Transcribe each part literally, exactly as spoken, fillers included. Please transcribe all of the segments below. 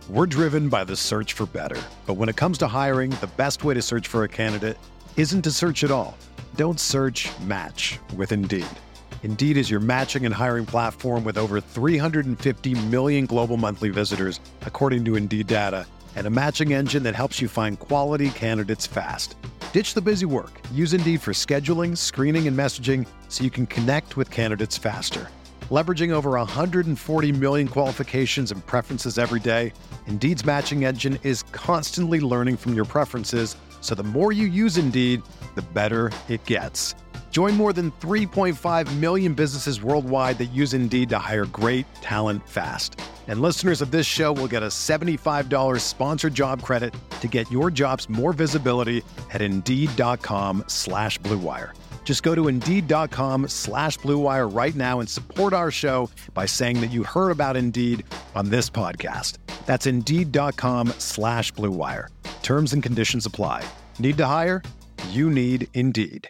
We're driven by the search for better. But when it comes to hiring, the best way to search for a candidate isn't to search at all. Don't search, match with Indeed. Indeed is your matching and hiring platform with over three hundred fifty million global monthly visitors, according to Indeed data, and a matching engine that helps you find quality candidates fast. Ditch the busy work. Use Indeed for scheduling, screening, and messaging so you can connect with candidates faster. Leveraging over one hundred forty million qualifications and preferences every day, Indeed's matching engine is constantly learning from your preferences, so the more you use Indeed, the better it gets. Join more than three point five million businesses worldwide that use Indeed to hire great talent fast. And listeners of this show will get a seventy-five dollars sponsored job credit to get your jobs more visibility at Indeed.com slash Blue Wire. Just go to Indeed.com slash Blue Wire right now and support our show by saying that you heard about Indeed on this podcast. That's Indeed.com slash Blue Wire. Terms and conditions apply. Need to hire? You need Indeed.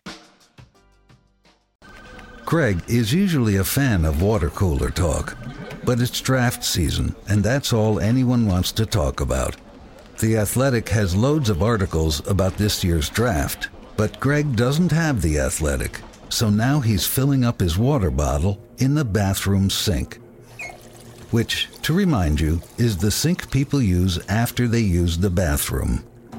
Craig is usually a fan of water cooler talk, but it's draft season, and that's all anyone wants to talk about. The Athletic has loads of articles about this year's draft, but Greg doesn't have The Athletic, so now he's filling up his water bottle in the bathroom sink. Which, to remind you, is the sink people use after they use the bathroom.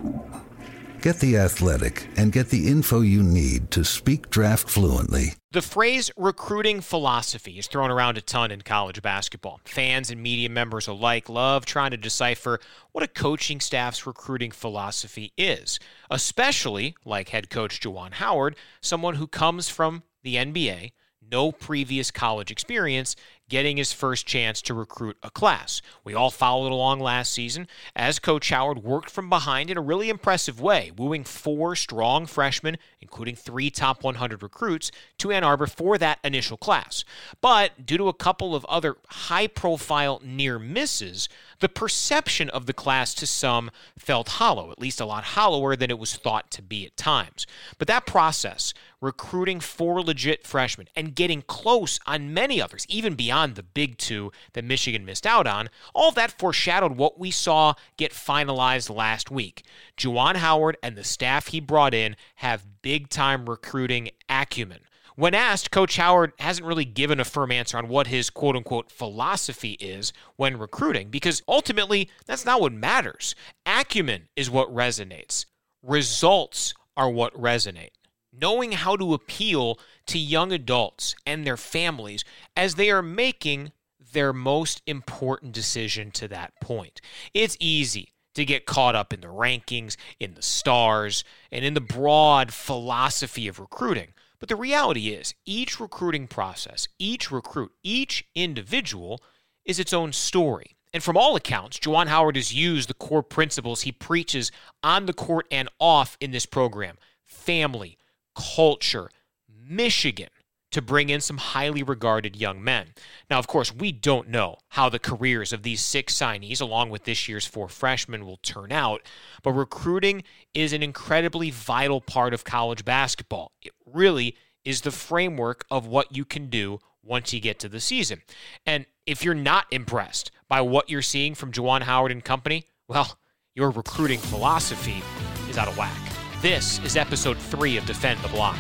Get The Athletic and get the info you need to speak draft fluently. The phrase recruiting philosophy is thrown around a ton in college basketball. Fans and media members alike love trying to decipher what a coaching staff's recruiting philosophy is, especially, like head coach Juwan Howard, someone who comes from the N B A, no previous college experience, getting his first chance to recruit a class. We all followed along last season as Coach Howard worked from behind in a really impressive way, wooing four strong freshmen, including three top one hundred recruits, to Ann Arbor for that initial class. But due to a couple of other high-profile near misses, the perception of the class to some felt hollow, at least a lot hollower than it was thought to be at times. But that process, recruiting four legit freshmen and getting close on many others, even beyond the big two that Michigan missed out on, all that foreshadowed what we saw get finalized last week. Juwan Howard and the staff he brought in have big-time recruiting acumen. When asked, Coach Howard hasn't really given a firm answer on what his quote-unquote philosophy is when recruiting, because ultimately, that's not what matters. Acumen is what resonates. Results are what resonate. Knowing how to appeal to young adults and their families as they are making their most important decision to that point. It's easy to get caught up in the rankings, in the stars, and in the broad philosophy of recruiting. But the reality is, each recruiting process, each recruit, each individual is its own story. And from all accounts, Juwan Howard has used the core principles he preaches on the court and off in this program. Family, culture, Michigan, to bring in some highly regarded young men. Now, of course, we don't know how the careers of these six signees, along with this year's four freshmen, will turn out, but recruiting is an incredibly vital part of college basketball. It really is the framework of what you can do once you get to the season. And if you're not impressed by what you're seeing from Juwan Howard and company, well, your recruiting philosophy is out of whack. This is episode three of Defend the Block.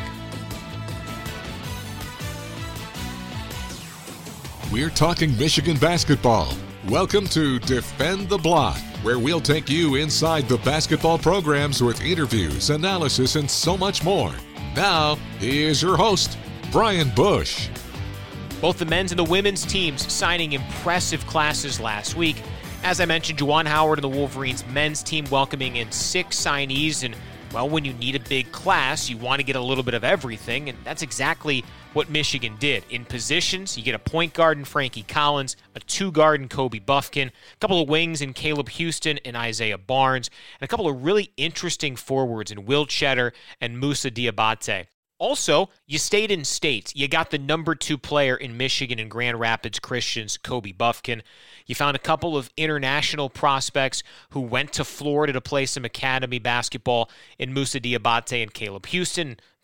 We're talking Michigan basketball. Welcome to Defend the Block, where we'll take you inside the basketball programs with interviews, analysis, and so much more. Now, here's your host, Brian Bush. Both the men's and the women's teams signing impressive classes last week. As I mentioned, Juwan Howard and the Wolverines men's team welcoming in six signees, and well, when you need a big class, you want to get a little bit of everything, and that's exactly what Michigan did. In positions, you get a point guard in Frankie Collins, a two guard in Kobe Buffkin, a couple of wings in Caleb Houston and Isaiah Barnes, and a couple of really interesting forwards in Will Cheddar and Moussa Diabate. Also, you stayed in state. You got the number two player in Michigan and Grand Rapids Christian's Kobe Buffkin. You found a couple of international prospects who went to Florida to play some academy basketball in Moussa Diabate and Caleb Houston.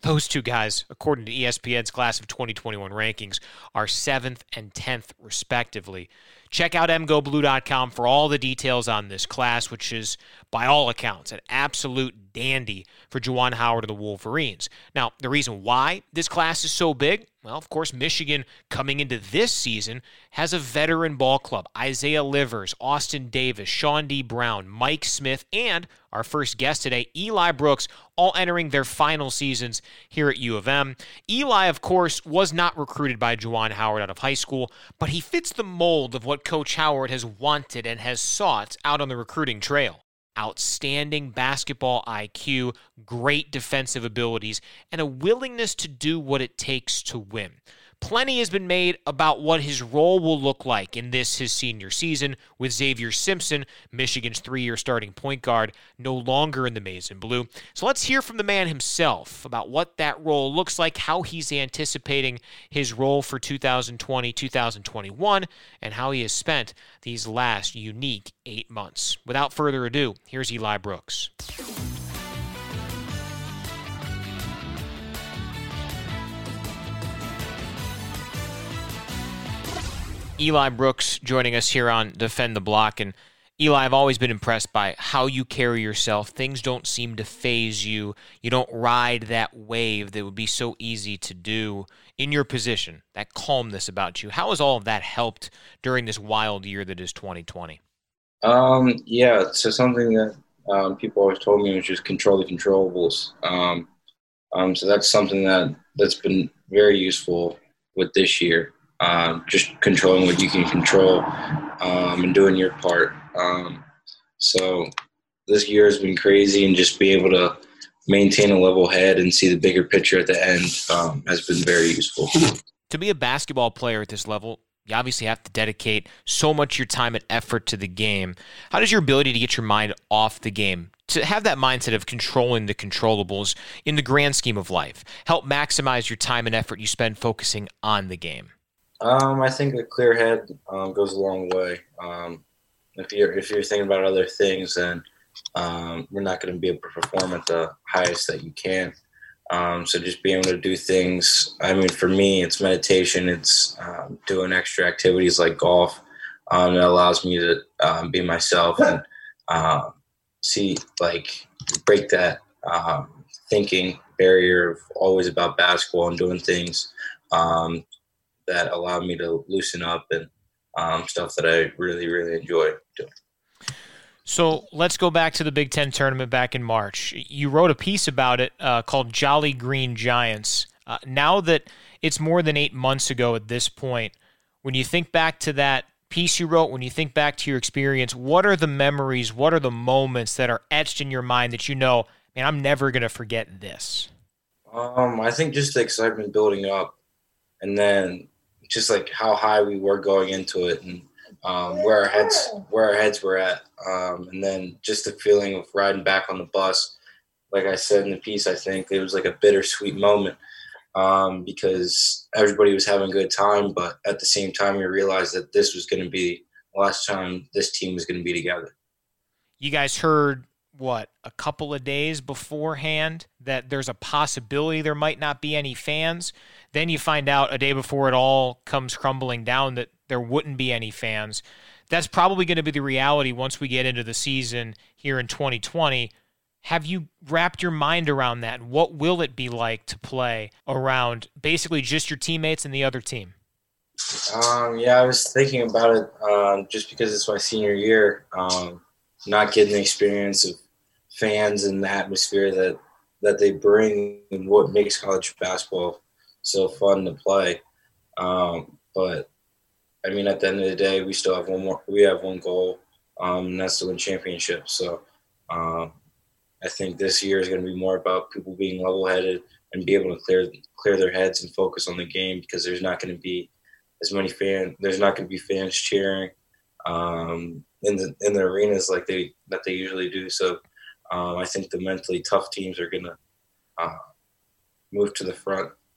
Those two guys, according to E S P N's class of twenty twenty-one rankings, are seventh and tenth respectively. Check out m go blue dot com for all the details on this class, which is, by all accounts, an absolute dandy for Juwan Howard of the Wolverines. Now, the reason why this class is so big, well, of course, Michigan coming into this season has a veteran ball club. Isaiah Livers, Austin Davis, Sean D. Brown, Mike Smith, and our first guest today, Eli Brooks, all entering their final seasons here at U of M. Eli, of course, was not recruited by Juwan Howard out of high school, but he fits the mold of what Coach Howard has wanted and has sought out on the recruiting trail. Outstanding basketball I Q, great defensive abilities, and a willingness to do what it takes to win. Plenty has been made about what his role will look like in this, his senior season, with Xavier Simpson, Michigan's three-year starting point guard, no longer in the maize and blue. So let's hear from the man himself about what that role looks like, how he's anticipating his role for two thousand twenty, two thousand twenty-one, and how he has spent these last unique eight months. Without further ado, here's Eli Brooks. Eli Brooks joining us here on Defend the Block. And Eli, I've always been impressed by how you carry yourself. Things don't seem to faze you. You don't ride that wave that would be so easy to do in your position, that calmness about you. How has all of that helped during this wild year that is twenty twenty? Um, yeah, so something that um, people always told me was just control the controllables. Um, um, so that's something that, that's been very useful with this year. Um, just controlling what you can control um, and doing your part. Um, so this year has been crazy, and just being able to maintain a level head and see the bigger picture at the end um, has been very useful. To be a basketball player at this level, you obviously have to dedicate so much of your time and effort to the game. How does your ability to get your mind off the game, to have that mindset of controlling the controllables in the grand scheme of life, help maximize your time and effort you spend focusing on the game? Um, I think a clear head um, goes a long way. Um, if you're if you're thinking about other things, then um, we're not going to be able to perform at the highest that you can. Um, so just being able to do things. I mean, for me, it's meditation. It's um, doing extra activities like golf. Um, it allows me to um, be myself and um, see, like, break that um, thinking barrier of always about basketball and doing things Um, that allowed me to loosen up and um, stuff that I really, really enjoy doing. So let's go back to the Big Ten tournament back in March. You wrote a piece about it uh, called Jolly Green Giants. Uh, now that it's more than eight months ago at this point, when you think back to that piece you wrote, when you think back to your experience, what are the memories, what are the moments that are etched in your mind that you know, man, I'm never going to forget this? Um, I think just the excitement building up, and then just like how high we were going into it, and um, where our heads where our heads were at, um, and then just the feeling of riding back on the bus. Like I said in the piece, I think it was like a bittersweet moment um, because everybody was having a good time, but at the same time, we realized that this was going to be the last time this team was going to be together. You guys heard, what, a couple of days beforehand that there's a possibility there might not be any fans. Then you find out a day before it all comes crumbling down that there wouldn't be any fans. That's probably going to be the reality once we get into the season here in twenty twenty. Have you wrapped your mind around that? What will it be like to play around basically just your teammates and the other team? Um, yeah, I was thinking about it um, just because it's my senior year, um, not getting the experience of fans and the atmosphere that, that they bring and what makes college basketball so fun to play. Um, but I mean, at the end of the day, we still have one more, we have one goal, um, and that's to win championships. So um, I think this year is going to be more about people being level-headed and be able to clear, clear their heads and focus on the game, because there's not going to be as many fans, there's not going to be fans cheering um, in the, in the arenas like they, that they usually do. So um, I think the mentally tough teams are going to uh, move to the front.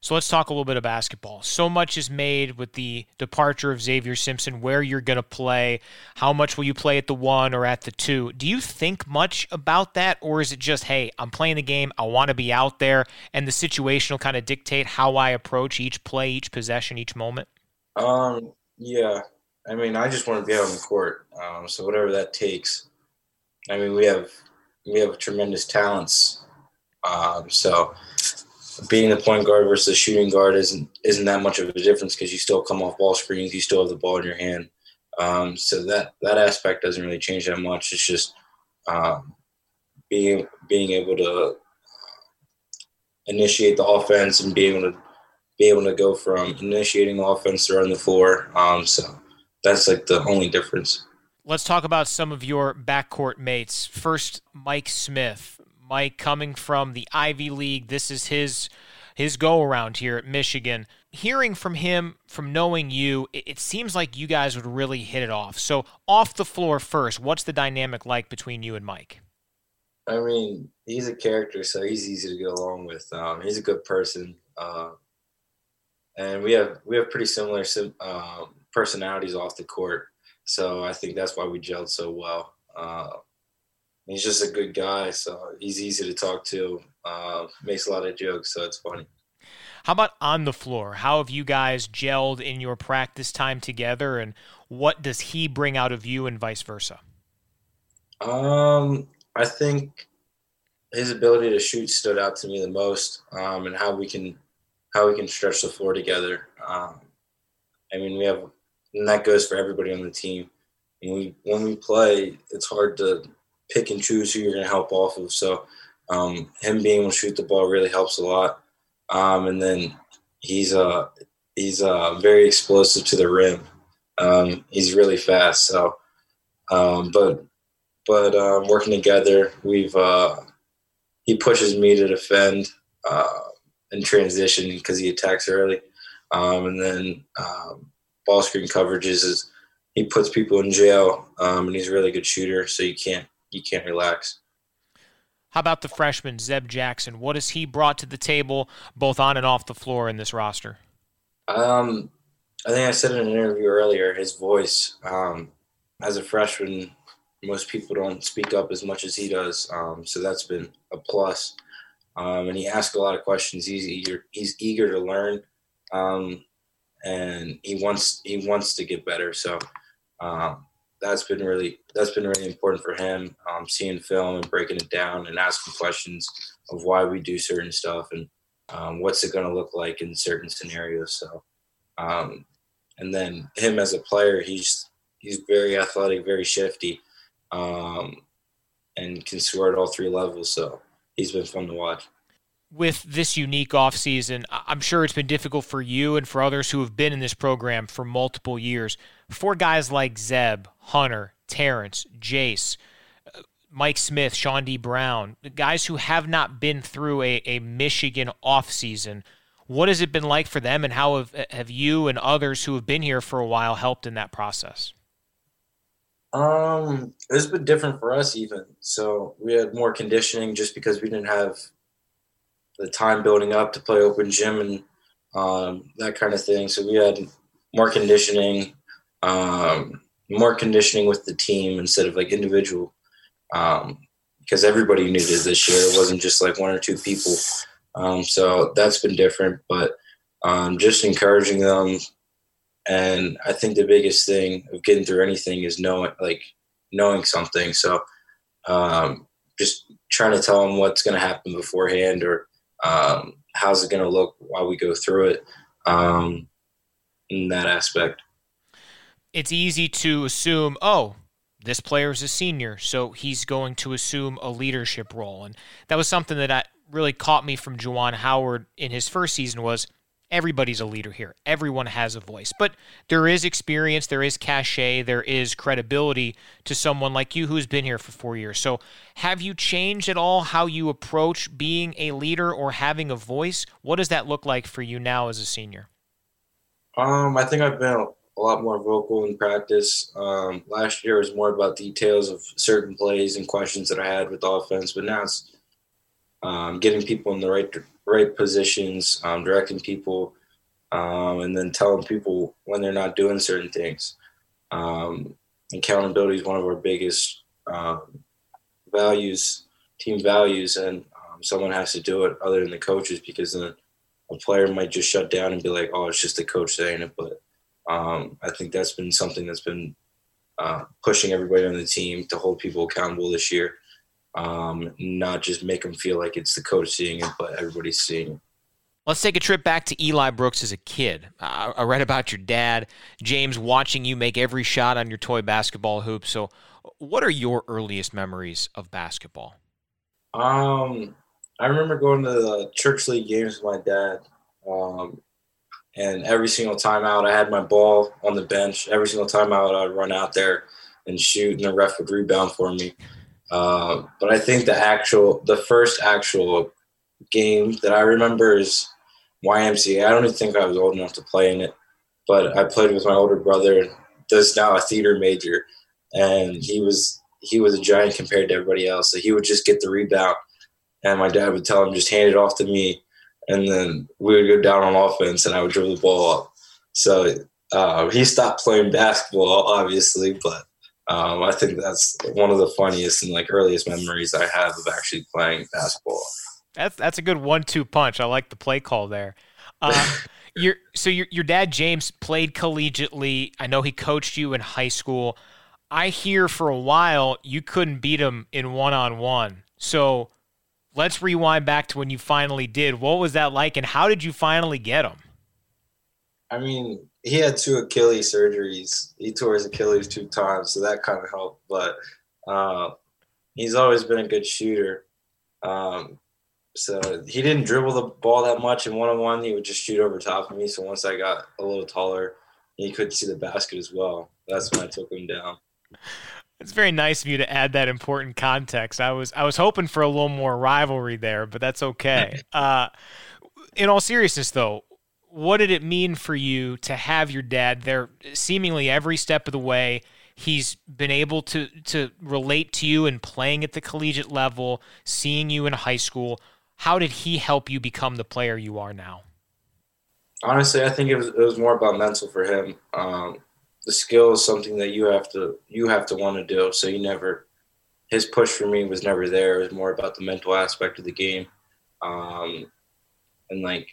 So let's talk a little bit of basketball. So much is made with the departure of Xavier Simpson, where you're going to play, how much will you play at the one or at the two. Do you think much about that, or is it just, hey, I'm playing the game, I want to be out there, and the situation will kind of dictate how I approach each play, each possession, each moment? Um, yeah. I mean, I just want to be out on the court, um, so whatever that takes. I mean, we have we have tremendous talents, um, so being the point guard versus the shooting guard isn't isn't that much of a difference because you still come off ball screens, you still have the ball in your hand. Um, so that that aspect doesn't really change that much. It's just um, being being able to initiate the offense and be able to be able to go from initiating the offense to run the floor. Um, so that's like the only difference. Let's talk about some of your backcourt mates. First, Mike Smith. Mike, coming from the Ivy League, this is his his go-around here at Michigan. Hearing from him, from knowing you, it, it seems like you guys would really hit it off. So off the floor first, what's the dynamic like between you and Mike? I mean, he's a character, so he's easy to get along with. Um, he's a good person, uh, and we have we have pretty similar uh, personalities off the court. So I think that's why we gelled so well. Uh, He's just a good guy, so he's easy to talk to, uh, makes a lot of jokes, so it's funny. How about on the floor? How have you guys gelled in your practice time together, and what does he bring out of you and vice versa? Um, I think his ability to shoot stood out to me the most, um, and how we can how we can stretch the floor together. Um, I mean, we have, and that goes for everybody on the team. When we, when we play, it's hard to pick and choose who you're going to help off of. So um, him being able to shoot the ball really helps a lot. Um, and then he's uh, he's uh, very explosive to the rim. Um, he's really fast. So, um, but but um, working together, we've uh, he pushes me to defend uh, in transition because he attacks early. Um, and then um, ball screen coverages is he puts people in jail, um, and he's a really good shooter. So you can't. You can't relax. How about the freshman, Zeb Jackson? What has he brought to the table, both on and off the floor in this roster? Um, I think I said in an interview earlier, his voice. Um, as a freshman, most people don't speak up as much as he does, um, so that's been a plus. Um, and he asks a lot of questions. He's eager. He's eager to learn, um, and he wants he wants to get better. So. Um, That's been really that's been really important for him, um, seeing film and breaking it down and asking questions of why we do certain stuff and um, what's it going to look like in certain scenarios. So, um, and then him as a player, he's he's very athletic, very shifty, um, and can score at all three levels. So he's been fun to watch. With this unique offseason, I'm sure it's been difficult for you and for others who have been in this program for multiple years. For guys like Zeb, Hunter, Terrence, Jace, Mike Smith, Sean D. Brown, guys who have not been through a, a Michigan offseason, what has it been like for them, and how have, have you and others who have been here for a while helped in that process? Um, it's been different for us even. So we had more conditioning just because we didn't have the time building up to play open gym and um, that kind of thing. So we had more conditioning, um, more conditioning with the team instead of like individual, um, because everybody needed it this year. It wasn't just like one or two people. Um, so that's been different, but um, just encouraging them. And I think the biggest thing of getting through anything is knowing, like knowing something. So um, just trying to tell them what's going to happen beforehand, or Um, how's it going to look while we go through it, um, in that aspect. It's easy to assume, oh, this player is a senior, so he's going to assume a leadership role. And that was something that I, really caught me from Juwan Howard in his first season was everybody's a leader here. Everyone has a voice. But there is experience, there is cachet, there is credibility to someone like you who's been here for four years. So have you changed at all how you approach being a leader or having a voice? What does that look like for you now as a senior? Um, I think I've been a lot more vocal in practice. Um, last year was more about details of certain plays and questions that I had with offense, but now it's um, getting people in the right right positions, um, directing people, um, and then telling people when they're not doing certain things. Um, accountability is one of our biggest um, values, team values, and um, someone has to do it other than the coaches, because then a player might just shut down and be like, oh, it's just the coach saying it. But um, I think that's been something that's been uh, pushing everybody on the team to hold people accountable this year, um, not just make them feel like it's the coach seeing it, but everybody's seeing it. Let's take a trip back to Eli Brooks as a kid. Uh, I read about your dad, James, watching you make every shot on your toy basketball hoop. So what are your earliest memories of basketball? Um, I remember going to the church league games with my dad, um, and every single time out, I had my ball on the bench. Every single time out, I'd run out there and shoot, and the ref would rebound for me. Uh, but I think the actual, the first actual game that I remember is Y M C A. I don't even think I was old enough to play in it, but I played with my older brother, that's now a theater major, and he was he was a giant compared to everybody else. So he would just get the rebound, and my dad would tell him, just hand it off to me, and then we would go down on offense, and I would dribble the ball up. So uh, he stopped playing basketball, obviously, but um, I think that's one of the funniest and like earliest memories I have of actually playing basketball. That's that's a good one two punch. I like the play call there. Uh, your so your your dad James played collegiately. I know he coached you in high school. I hear for a while you couldn't beat him in one on one. So let's rewind back to when you finally did. What was that like, and how did you finally get him? I mean, he had two Achilles surgeries. He tore his Achilles two times, so that kind of helped. But uh, he's always been a good shooter. Um, So he didn't dribble the ball that much in one-on-one. He would just shoot over top of me. So once I got a little taller, he could see the basket as well. That's when I took him down. It's very nice of you to add that important context. I was I was hoping for a little more rivalry there, but that's okay. Uh, in all seriousness, though, what did it mean for you to have your dad there seemingly every step of the way? He's been able to to relate to you in playing at the collegiate level, seeing you in high school. How did he help you become the player you are now? Honestly, I think it was it was more about mental for him. Um, the skill is something that you have to you have to want to do. So you never, his push for me was never there. It was more about the mental aspect of the game, um, and like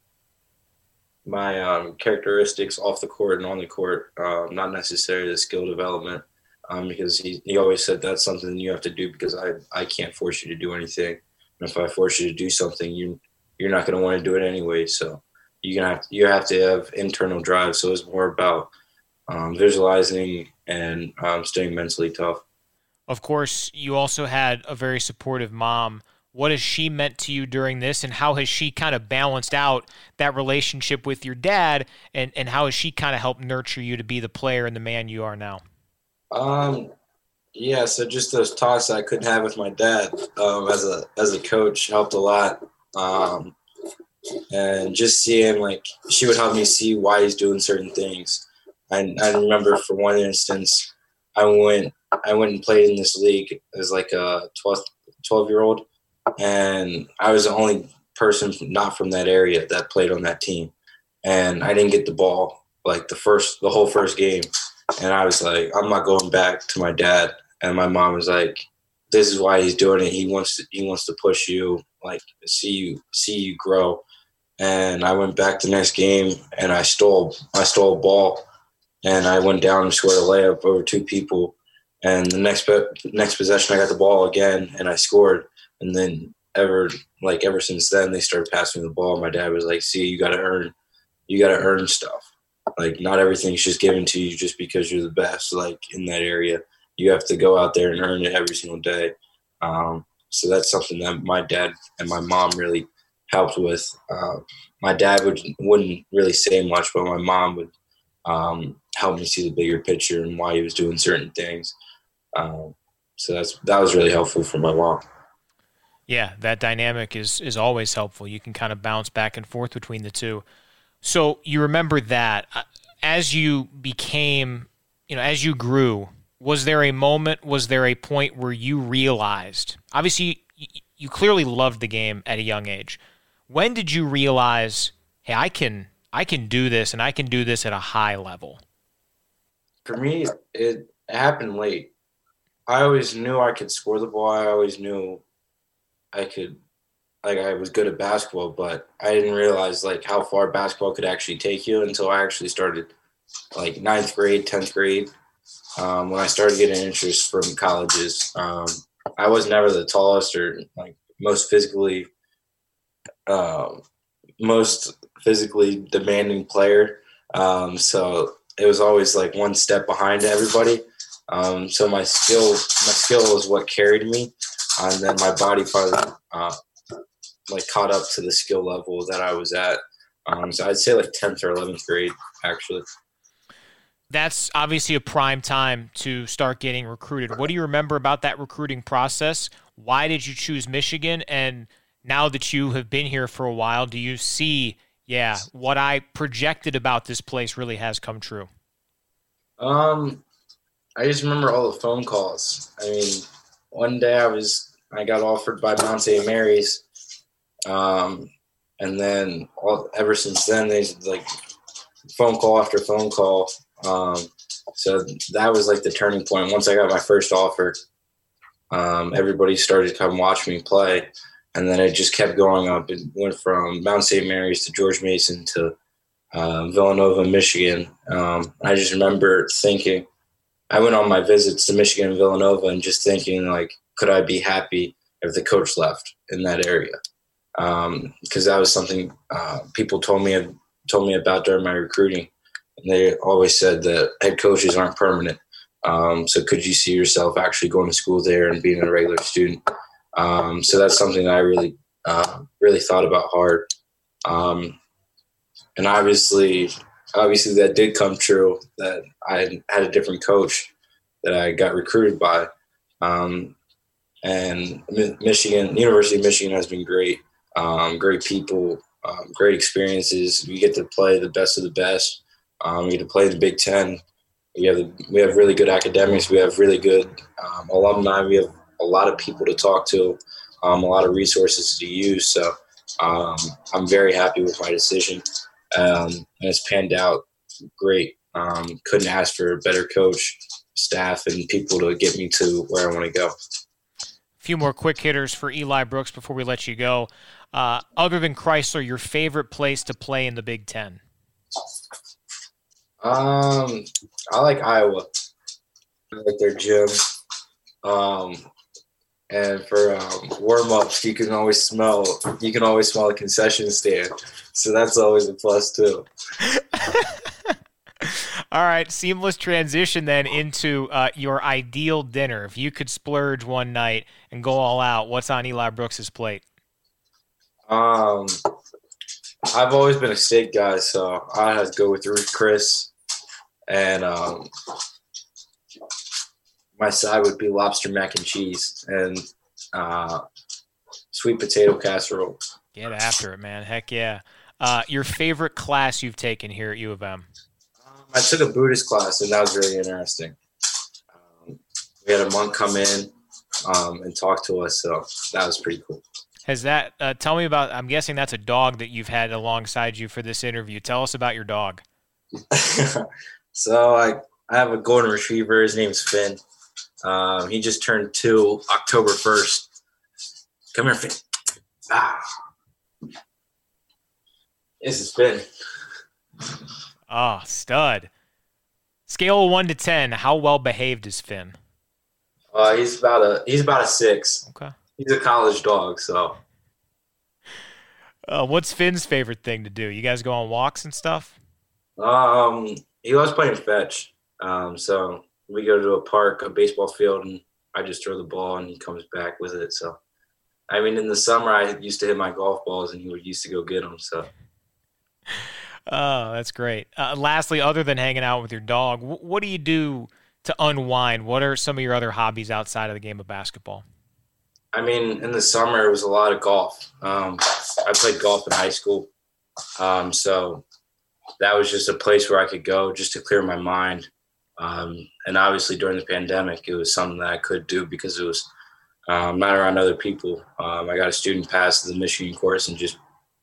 my um, characteristics off the court and on the court, uh, not necessarily the skill development. Um, because he, he always said that's something you have to do because I I can't force you to do anything. And if I force you to do something, you you're not going to want to do it anyway. So you're gonna have to, you have to have internal drive. So it's more about um, visualizing and um, staying mentally tough. Of course, you also had a very supportive mom. What has she meant to you during this, and how has she kind of balanced out that relationship with your dad, and, and how has she kind of helped nurture you to be the player and the man you are now? Um. Yeah, so just those talks I couldn't have with my dad um, as a as a coach helped a lot, um, and just seeing like she would help me see why he's doing certain things. I I remember for one instance, I went I went and played in this league as like a twelve year old, and I was the only person not from that area that played on that team, and I didn't get the ball like the first the whole first game, and I was like, I'm not going back to my dad. And my mom was like, "This is why he's doing it. He wants to. He wants to push you, like see you, see you grow." And I went back the next game, and I stole. I stole a ball, and I went down and scored a layup over two people. And the next next possession, I got the ball again, and I scored. And then ever like ever since then, they started passing me the ball. My dad was like, "See, you got to earn. You got to earn stuff. Like not everything's just given to you just because you're the best. Like in that area." You have to go out there and earn it every single day. Um, so that's something that my dad and my mom really helped with. Uh, my dad would, wouldn't really say much, but my mom would um, help me see the bigger picture and why he was doing certain things. Um, so that's that was really helpful for my mom. Yeah, that dynamic is is always helpful. You can kind of bounce back and forth between the two. So you remember that. As you became, you know, as you grew, was there a moment, was there a point where you realized, obviously you, you clearly loved the game at a young age. When did you realize, hey, I can I can do this, and I can do this at a high level? For me, it happened late. I always knew I could score the ball. I always knew I could, like I was good at basketball, but I didn't realize like how far basketball could actually take you until I actually started like ninth grade, tenth grade. Um, when I started getting interest from colleges, um, I was never the tallest or like most physically, um, most physically demanding player. Um, so it was always like one step behind everybody. Um, so my skill, my skill was what carried me, and then my body finally uh, like caught up to the skill level that I was at. Um, so I'd say like tenth or eleventh grade, actually. That's obviously a prime time to start getting recruited. What do you remember about that recruiting process? Why did you choose Michigan? And now that you have been here for a while, do you see, yeah, what I projected about this place really has come true? Um, I just remember all the phone calls. I mean, one day I was I got offered by Mount Saint Mary's, um, and then all, ever since then, there's like phone call after phone call. Um, so that was like the turning point. Once I got my first offer, um, everybody started to come watch me play, and then it just kept going up. It went from Mount Saint Mary's to George Mason to uh, Villanova, Michigan. Um, I just remember thinking, I went on my visits to Michigan and Villanova and just thinking, like, could I be happy if the coach left in that area? Um, because that was something uh, people told me told me about during my recruiting. And they always said that head coaches aren't permanent. Um, so could you see yourself actually going to school there and being a regular student? Um, so that's something that I really, uh, really thought about hard. Um, and obviously, obviously that did come true, that I had a different coach that I got recruited by. Um, and Michigan, University of Michigan has been great. Um, great people, um, great experiences. We get to play the best of the best. Um, we get to play in the Big Ten. We have we have really good academics. We have really good um, alumni. We have a lot of people to talk to, um, a lot of resources to use. So um, I'm very happy with my decision, um, and it's panned out great. Um, couldn't ask for a better coach, staff, and people to get me to where I want to go. A few more quick hitters for Eli Brooks before we let you go. Uh, other than Chrysler, your favorite place to play in the Big Ten? Um, I like Iowa. I like their gym. Um, and for um, warm-ups, you can always smell. You can always smell a concession stand, so that's always a plus too. All right, seamless transition then into uh, your ideal dinner. If you could splurge one night and go all out, what's on Eli Brooks's plate? Um, I've always been a steak guy, so I have to go with Ruth Chris. And um, my side would be lobster mac and cheese and uh, sweet potato casserole. Get after it, man. Heck yeah. Uh, your favorite class you've taken here at U of M? Um, I took a Buddhist class, and that was really interesting. Um, we had a monk come in um, and talk to us, so that was pretty cool. Has that uh, – tell me about – I'm guessing that's a dog that you've had alongside you for this interview. Tell us about your dog. So I, I have a golden retriever. His name's Finn. Um, he just turned two October first. Come here, Finn. Ah. This is Finn. Oh, stud. Scale of one to ten, how well behaved is Finn? Uh, he's about a he's about a six. Okay. He's a college dog, so. Uh, what's Finn's favorite thing to do? You guys go on walks and stuff? Um, he loves playing fetch. Um, so we go to a park, a baseball field, and I just throw the ball, and he comes back with it. So, I mean, in the summer, I used to hit my golf balls, and he would used to go get them. So. Oh, that's great. Uh, lastly, other than hanging out with your dog, w- what do you do to unwind? What are some of your other hobbies outside of the game of basketball? I mean, in the summer, it was a lot of golf. Um, I played golf in high school. Um, so that was just a place where I could go just to clear my mind. Um, and obviously during the pandemic, it was something that I could do because it was um, not around other people. Um, I got a student pass to the Michigan course and just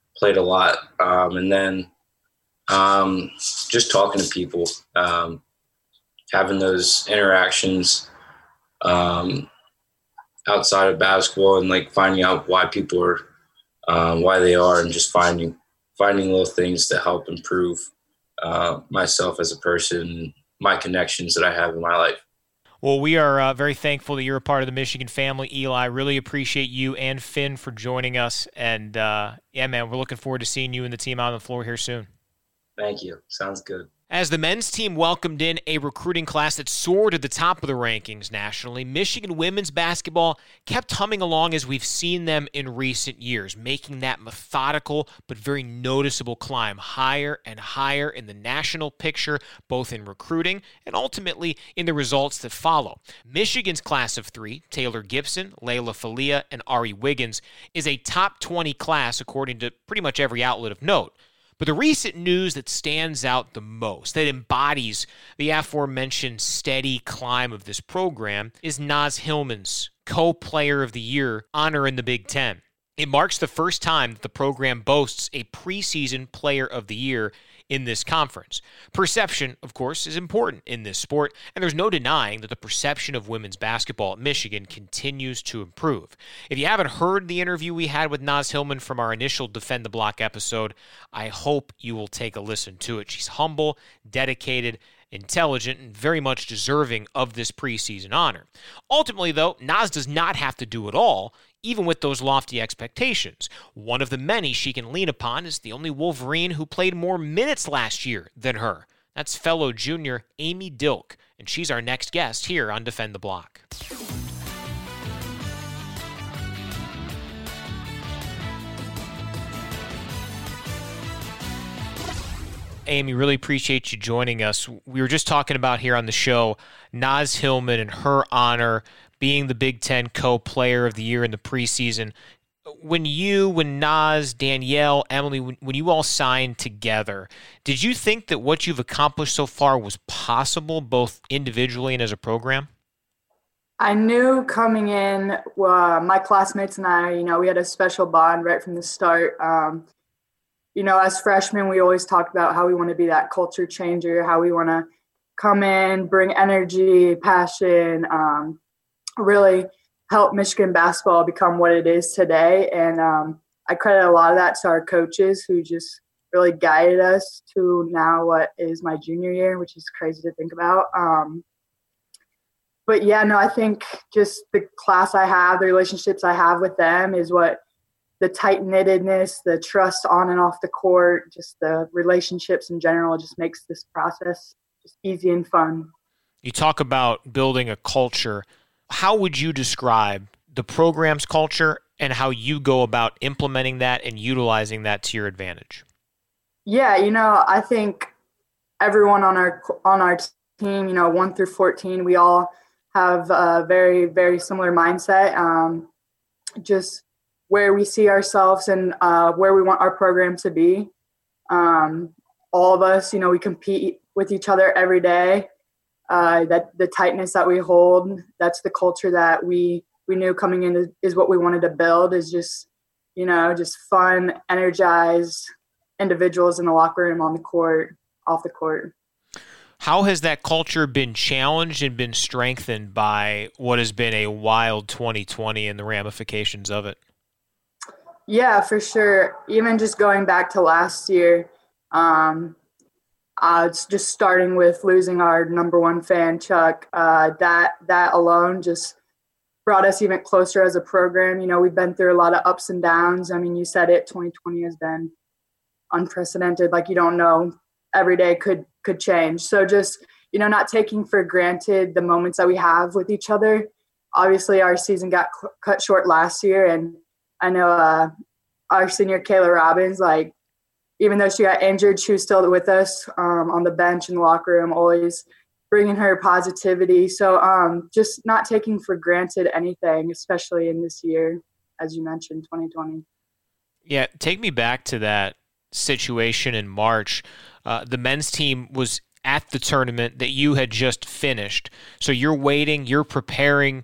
played a lot. Um, and then um, just talking to people, um, having those interactions um, outside of basketball, and like finding out why people are, um, why they are, and just finding finding little things to help improve uh, myself as a person, my connections that I have in my life. Well, we are uh, very thankful that you're a part of the Michigan family, Eli. Really appreciate you and Finn for joining us. And, uh, yeah, man, we're looking forward to seeing you and the team out on the floor here soon. Thank you. Sounds good. As the men's team welcomed in a recruiting class that soared to the top of the rankings nationally, Michigan women's basketball kept humming along as we've seen them in recent years, making that methodical but very noticeable climb higher and higher in the national picture, both in recruiting and ultimately in the results that follow. Michigan's class of three, Taylor Gibson, Layla Falia, and Ari Wiggins, is a top twenty class according to pretty much every outlet of note. But the recent news that stands out the most, that embodies the aforementioned steady climb of this program, is Naz Hillmann's Co-Player of the Year honor in the Big Ten. It marks the first time that the program boasts a preseason Player of the Year in this conference. Perception, of course, is important in this sport, and there's no denying that the perception of women's basketball at Michigan continues to improve. If you haven't heard the interview we had with Naz Hillmann from our initial Defend the Block episode, I hope you will take a listen to it. She's humble, dedicated, intelligent, and very much deserving of this preseason honor. Ultimately, though, Naz does not have to do it all, even with those lofty expectations. One of the many she can lean upon is the only Wolverine who played more minutes last year than her. That's fellow junior Amy Dilk, and she's our next guest here on Defend the Block. Amy, really appreciate you joining us. We were just talking about here on the show, Naz Hillmann and her honor being the Big Ten Co-Player of the Year in the preseason. When you, when Naz, Danielle, Emily, when, when you all signed together, did you think that what you've accomplished so far was possible, both individually and as a program? I knew coming in, uh, my classmates and I, you know, we had a special bond right from the start. Um, you know, as freshmen, we always talked about how we want to be that culture changer, how we want to come in, bring energy, passion, um, really help Michigan basketball become what it is today. And um, I credit a lot of that to our coaches who just really guided us to now what is my junior year, which is crazy to think about. Um, but yeah, no, I think just the class I have, the relationships I have with them is what the tight-knittedness, the trust on and off the court, just the relationships in general just makes this process just easy and fun. You talk about building a culture. How would you describe the program's culture and how you go about implementing that and utilizing that to your advantage? Yeah, you know, I think everyone on our on our team, you know, one through fourteen, we all have a very, very similar mindset. Um, just where we see ourselves and uh, where we want our program to be. Um, all of us, you know, we compete with each other every day. Uh, that the tightness that we hold, that's the culture that we we knew coming in is, is what we wanted to build, is just, you know, just fun, energized individuals in the locker room, on the court, off the court. How has that culture been challenged and been strengthened by what has been a wild twenty twenty and the ramifications of it? Yeah, for sure. Even just going back to last year, um, Uh, it's just starting with losing our number one fan, Chuck. Uh, that that alone just brought us even closer as a program. You know, we've been through a lot of ups and downs. I mean, you said it, twenty twenty has been unprecedented. Like, you don't know, every day could could change. So just, you know, not taking for granted the moments that we have with each other. Obviously, our season got c- cut short last year, and I know uh, our senior Kayla Robbins, like, even though she got injured, she was still with us um, on the bench in the locker room, always bringing her positivity. So um, just not taking for granted anything, especially in this year, as you mentioned, twenty twenty. Yeah, take me back to that situation in March. Uh, the men's team was at the tournament that you had just finished. So you're waiting, you're preparing.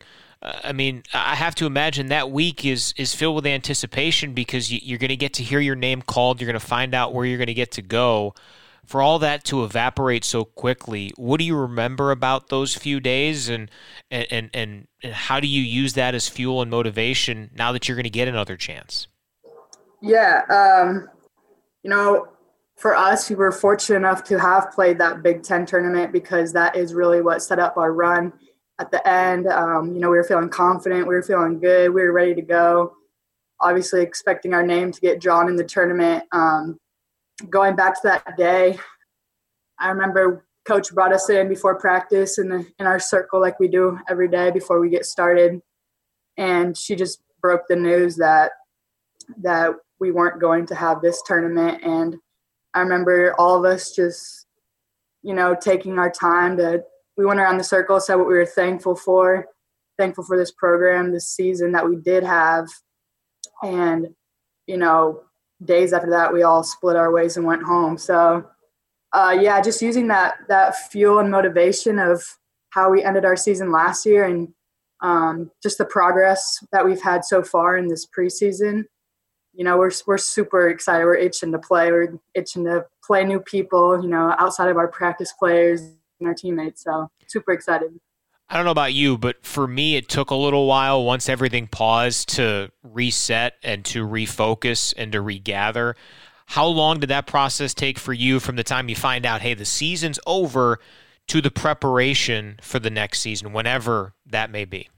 I mean, I have to imagine that week is is filled with anticipation because you, you're going to get to hear your name called. You're going to find out where you're going to get to go. For all that to evaporate so quickly, what do you remember about those few days, and and and, and how do you use that as fuel and motivation now that you're going to get another chance? Yeah, um, you know, for us, we were fortunate enough to have played that Big Ten tournament because that is really what set up our run at the end. Um, you know, we were feeling confident, we were feeling good, we were ready to go. Obviously, expecting our name to get drawn in the tournament. Um, Going back to that day, I remember Coach brought us in before practice in the in our circle like we do every day before we get started, and she just broke the news that that we weren't going to have this tournament. And I remember all of us just, you know, taking our time to. We went around the circle, said what we were thankful for, thankful for this program, this season that we did have, and you know. Days after that, we all split our ways and went home. So, uh, yeah, just using that that fuel and motivation of how we ended our season last year and um, just the progress that we've had so far in this preseason. You know, we're we're super excited. We're itching to play. We're itching to play new people, you know, outside of our practice players and our teammates. So, super excited. I don't know about you, but for me, it took a little while once everything paused to reset and to refocus and to regather. How long did that process take for you from the time you find out, hey, the season's over, to the preparation for the next season, whenever that may be?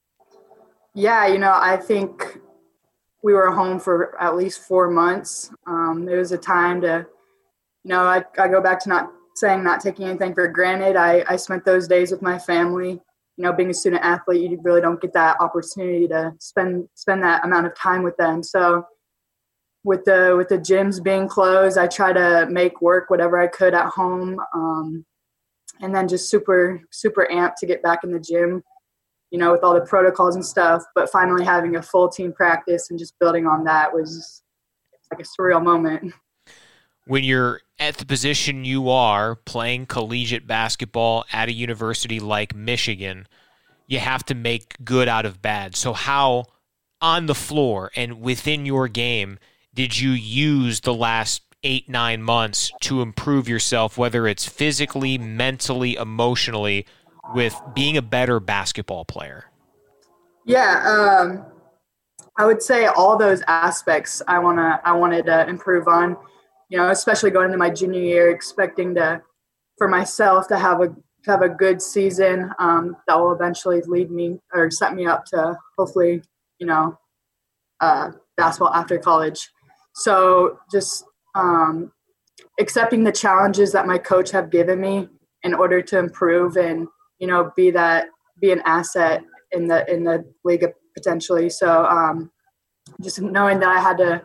Yeah, you know, I think we were home for at least four months. Um, it was a time to, you know, I, I go back to not saying not taking anything for granted. I, I spent those days with my family. You know, being a student athlete, you really don't get that opportunity to spend spend that amount of time with them. So with the with the gyms being closed, I try to make work whatever I could at home. Um, and then just super, super amped to get back in the gym, you know, with all the protocols and stuff. But finally having a full team practice and just building on that was like a surreal moment. When you're at the position you are, playing collegiate basketball at a university like Michigan, you have to make good out of bad. So how, on the floor and within your game, did you use the last eight, nine months to improve yourself, whether it's physically, mentally, emotionally, with being a better basketball player? Yeah, um, I would say all those aspects I wanna I wanted to improve on. You know, especially going into my junior year, expecting to, for myself to have a to have a good season um, that will eventually lead me or set me up to hopefully, you know, uh, basketball after college. So just um, accepting the challenges that my coach have given me in order to improve and, you know, be that be an asset in the in the league potentially. So um, just knowing that I had to.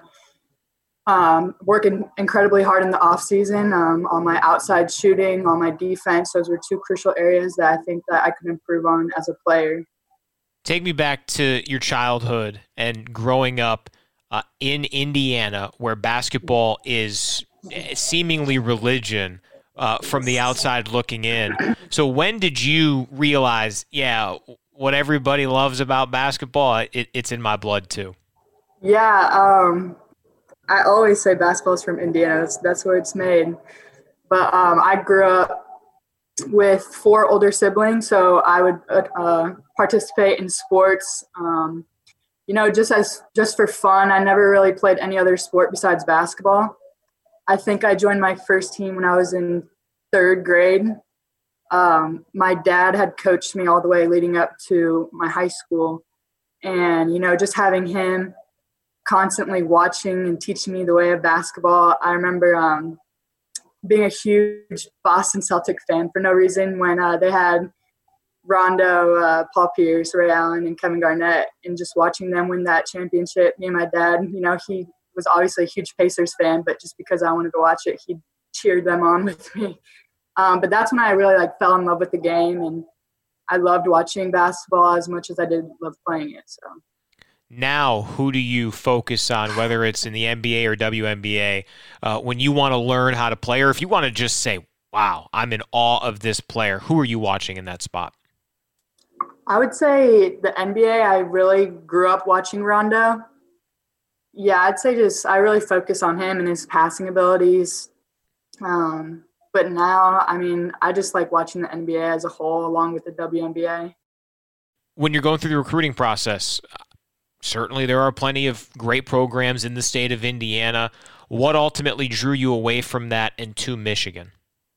Um, working incredibly hard in the off season um, on my outside shooting, on my defense. Those were two crucial areas that I think that I could improve on as a player. Take me back to your childhood and growing up uh, in Indiana, where basketball is seemingly religion uh, from the outside looking in. So when did you realize, yeah, what everybody loves about basketball, it, it's in my blood too? Yeah, um, I always say basketball is from Indiana. That's, that's where it's made. But um, I grew up with four older siblings, so I would uh, participate in sports, um, you know, just as just for fun. I never really played any other sport besides basketball. I think I joined my first team when I was in third grade. Um, my dad had coached me all the way leading up to my high school. And, you know, just having him constantly watching and teaching me the way of basketball. I remember um, being a huge Boston Celtic fan for no reason when uh, they had Rondo, uh, Paul Pierce, Ray Allen, and Kevin Garnett, and just watching them win that championship. Me and my dad, you know, he was obviously a huge Pacers fan, but just because I wanted to watch it, he cheered them on with me. Um, but that's when I really like fell in love with the game, and I loved watching basketball as much as I did love playing it. So. Now, who do you focus on, whether it's in the N B A or W N B A, uh, when you want to learn how to play, or if you want to just say, wow, I'm in awe of this player? Who are you watching in that spot? I would say the N B A, I really grew up watching Rondo. Yeah, I'd say just I really focus on him and his passing abilities. Um, but now, I mean, I just like watching the N B A as a whole along with the W N B A. When you're going through the recruiting process, certainly there are plenty of great programs in the state of Indiana. What ultimately drew you away from that and to Michigan?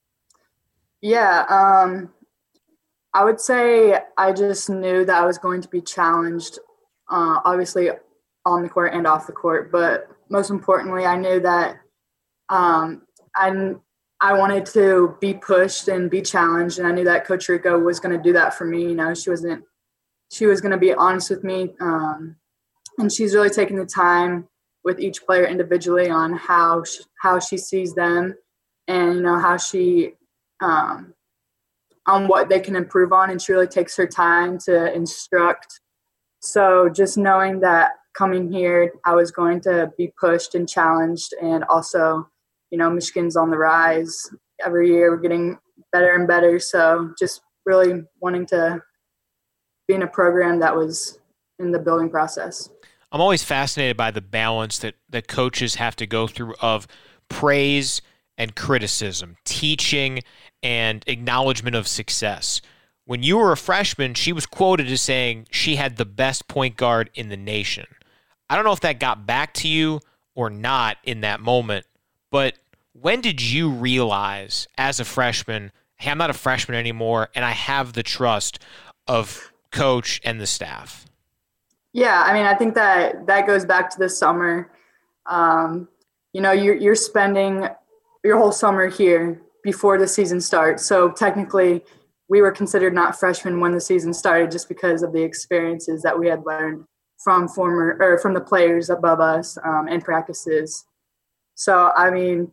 Yeah, um, I would say I just knew that I was going to be challenged, uh, obviously on the court and off the court. But most importantly, I knew that um, I, I wanted to be pushed and be challenged. And I knew that Coach Rico was going to do that for me. You know, she wasn't, she was going to be honest with me. Um, and she's really taking the time with each player individually on how she, how she sees them and, you know, how she, um, on what they can improve on. And she really takes her time to instruct. So just knowing that coming here, I was going to be pushed and challenged. And also, you know, Michigan's on the rise every year. We're getting better and better. So just really wanting to be in a program that was in the building process. I'm always fascinated by the balance that, that coaches have to go through of praise and criticism, teaching and acknowledgement of success. When you were a freshman, she was quoted as saying she had the best point guard in the nation. I don't know if that got back to you or not in that moment, but when did you realize as a freshman, hey, I'm not a freshman anymore, and I have the trust of coach and the staff? Yeah, I mean, I think that that goes back to the summer. Um, you know, you're, you're spending your whole summer here before the season starts. So technically, we were considered not freshmen when the season started just because of the experiences that we had learned from former or from the players above us um, in practices. So, I mean,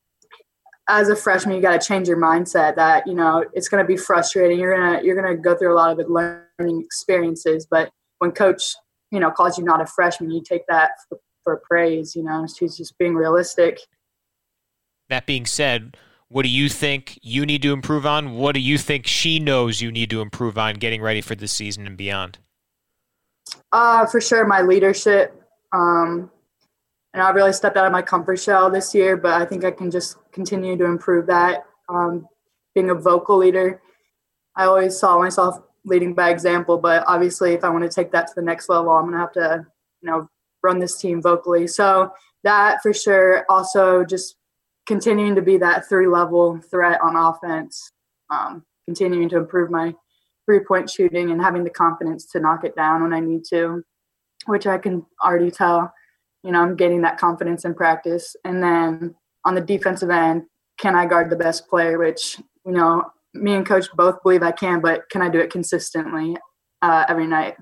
as a freshman, you got to change your mindset that, you know, it's going to be frustrating. You're going to, you're going to go through a lot of learning experiences, but when coach, you know, calls you not a freshman, you take that for, for praise. You know, she's just being realistic. That being said, what do you think you need to improve on? What do you think she knows you need to improve on getting ready for this season and beyond? Uh, for sure, my leadership. Um, and I really stepped out of my comfort shell this year, but I think I can just continue to improve that. Um, being a vocal leader, I always saw myself leading by example, but obviously if I want to take that to the next level, I'm going to have to, you know, run this team vocally. So that for sure. Also just continuing to be that three-level threat on offense, um, continuing to improve my three-point shooting and having the confidence to knock it down when I need to, which I can already tell, you know, I'm getting that confidence in practice. And then on the defensive end, can I guard the best player, which, you know, me and coach both believe I can, but can I do it consistently uh, every night?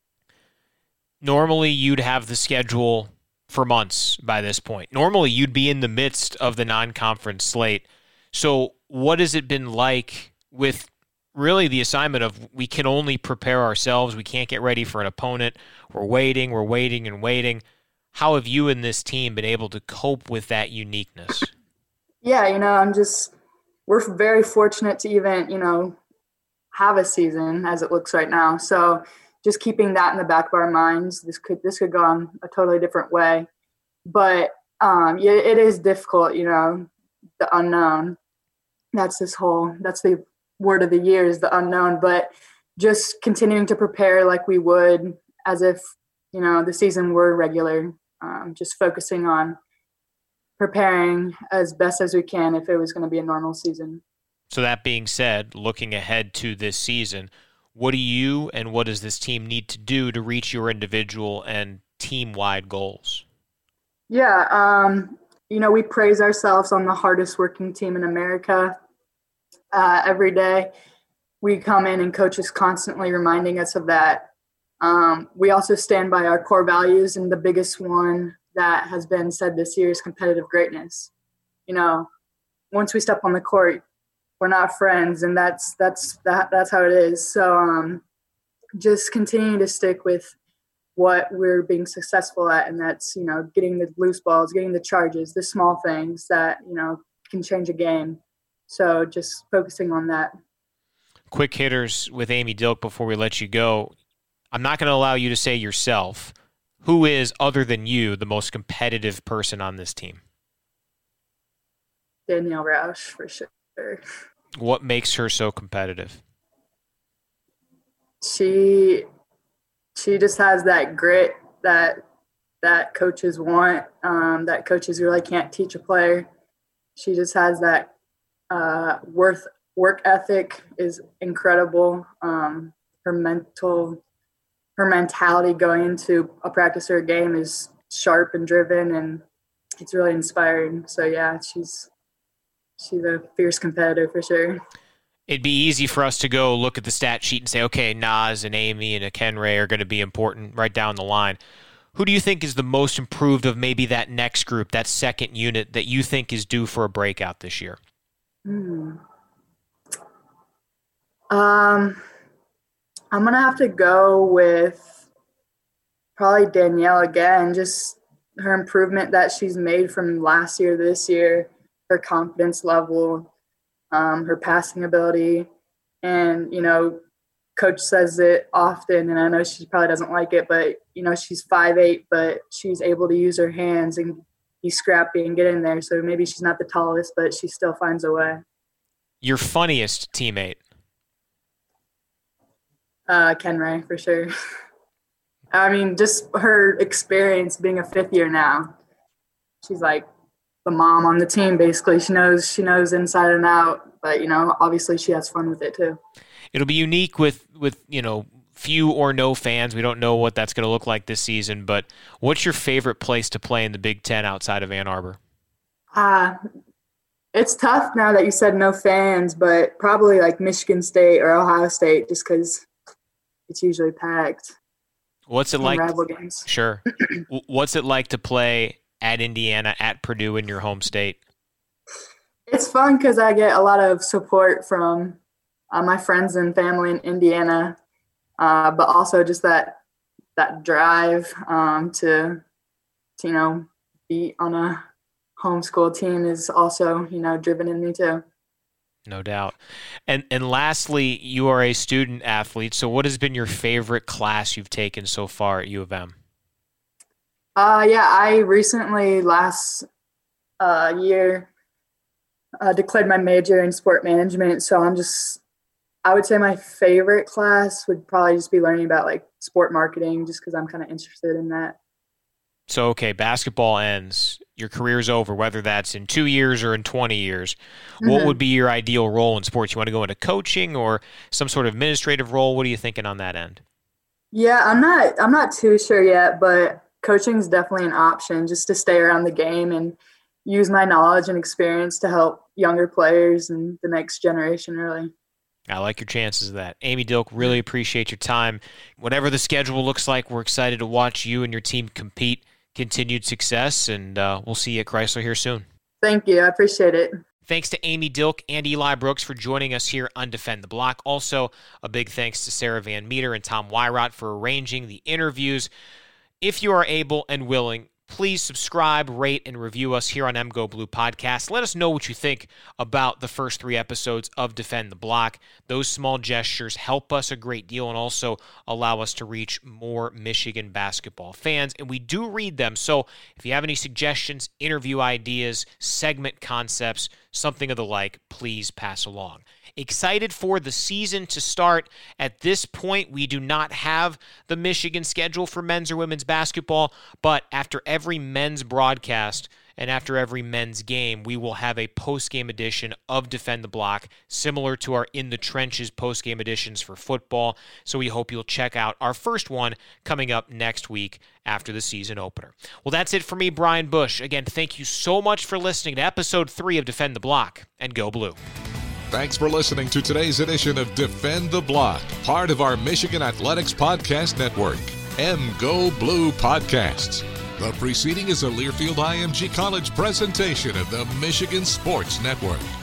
Normally you'd have the schedule for months by this point. Normally you'd be in the midst of the non-conference slate. So what has it been like with really the assignment of we can only prepare ourselves, we can't get ready for an opponent, we're waiting, we're waiting and waiting. How have you and this team been able to cope with that uniqueness? Yeah, you know, I'm just, we're very fortunate to even, you know, have a season as it looks right now. So just keeping that in the back of our minds, this could, this could go on a totally different way. But um, yeah, it is difficult, you know, the unknown. That's this whole, that's the word of the year is the unknown, but just continuing to prepare like we would as if, you know, the season were regular, um, just focusing on preparing as best as we can if it was going to be a normal season. So that being said, looking ahead to this season, what do you and what does this team need to do to reach your individual and team-wide goals? Yeah, um, you know, we praise ourselves on the hardest working team in America. Uh, every day we come in and coach is constantly reminding us of that. Um, we also stand by our core values, and the biggest one that has been said this year is competitive greatness. You know, once we step on the court, we're not friends, and that's that's that, that's how it is. So um, just continuing to stick with what we're being successful at, and that's, you know, getting the loose balls, getting the charges, the small things that, you know, can change a game. So just focusing on that. quick hitters with Amy Dilk before we let you go. I'm not going to allow you to say yourself. Who is, other than you, the most competitive person on this team? Danielle Roush, for sure. What makes her so competitive? She she just has that grit that that coaches want, um, that coaches really can't teach a player. She just has that uh, worth work ethic is incredible. Um, her mental her mentality going into a practice or a game is sharp and driven, and it's really inspiring. So yeah, she's she's a fierce competitor for sure. It'd be easy for us to go look at the stat sheet and say, okay, Naz and Amy and Akenre are going to be important right down the line. Who do you think is the most improved of maybe that next group, that second unit that you think is due for a breakout this year? Hmm. Um, I'm going to have to go with probably Danielle again, just her improvement that she's made from last year to this year, her confidence level, um, her passing ability. And, you know, coach says it often, and I know she probably doesn't like it, but, you know, she's five eight, but she's able to use her hands and be scrappy and get in there. So maybe she's not the tallest, but she still finds a way. Your funniest teammate? Uh, Kenray, for sure. I mean, just her experience being a fifth year now. She's like the mom on the team, basically. She knows she knows inside and out, but, you know, obviously she has fun with it too. It'll be unique with, with you know, few or no fans. We don't know what that's going to look like this season, but what's your favorite place to play in the Big Ten outside of Ann Arbor? Uh, it's tough now that you said no fans, but probably like Michigan State or Ohio State, just because it's usually packed. What's it like? Rival games. Sure. What's it like to play at Indiana, at Purdue in your home state? It's fun because I get a lot of support from uh, my friends and family in Indiana, uh, but also just that that drive um, to, to, you know, be on a homeschool team is also, you know, driven in me too. No doubt. And and lastly, you are a student athlete. So what has been your favorite class you've taken so far at U of M? Uh, yeah, I recently last uh, year uh, declared my major in sport management. So I'm just, I would say my favorite class would probably just be learning about like sport marketing, just because I'm kind of interested in that. So, okay, basketball ends, your career's over, whether that's in two years or in twenty years. Mm-hmm. What would be your ideal role in sports? You want to go into coaching or some sort of administrative role? What are you thinking on that end? Yeah, I'm not, I'm not too sure yet, but coaching is definitely an option, just to stay around the game and use my knowledge and experience to help younger players and the next generation, really. I like your chances of that. Amy Dilk, really appreciate your time. Whatever the schedule looks like, we're excited to watch you and your team compete. Continued success, and uh, we'll see you at Chrysler here soon. Thank you. I appreciate it. Thanks to Amy Dilk and Eli Brooks for joining us here on Defend the Block. Also, a big thanks to Sarah Van Meter and Tom Wyrot for arranging the interviews. If you are able and willing, please subscribe, rate, and review us here on M Go Blue Podcast. Let us know what you think about the first three episodes of Defend the Block. Those small gestures help us a great deal and also allow us to reach more Michigan basketball fans, and we do read them. So if you have any suggestions, interview ideas, segment concepts, something of the like, please pass along. Excited for the season to start. At this point, we do not have the Michigan schedule for men's or women's basketball, but after every men's broadcast and after every men's game, we will have a post-game edition of Defend the Block, similar to our In the Trenches post-game editions for football. So we hope you'll check out our first one coming up next week after the season opener. Well, that's it for me, Brian Bush. Again, thank you so much for listening to episode three of Defend the Block, and go Blue. Thanks for listening to today's edition of Defend the Block, part of our Michigan Athletics Podcast Network, M Go Blue Podcasts. The preceding is a Learfield I M G College presentation of the Michigan Sports Network.